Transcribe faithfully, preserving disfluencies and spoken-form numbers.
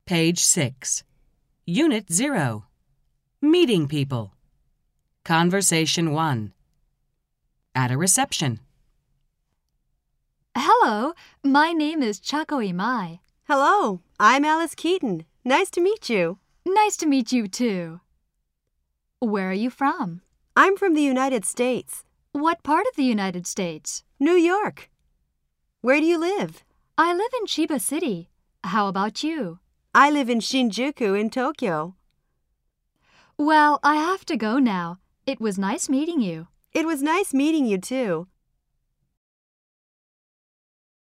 Page six. Unit zero. Meeting people. Conversation one. At a reception. Hello, my name is Chako Imai. Hello, I'm Alice Keaton. Nice to meet you. Nice to meet you too. Where are you from? I'm from the United States. What part of the United States? New York. Where do you live? I live in Chiba City. How about you? I live in Shinjuku in Tokyo. Well, I have to go now. It was nice meeting you. It was nice meeting you too.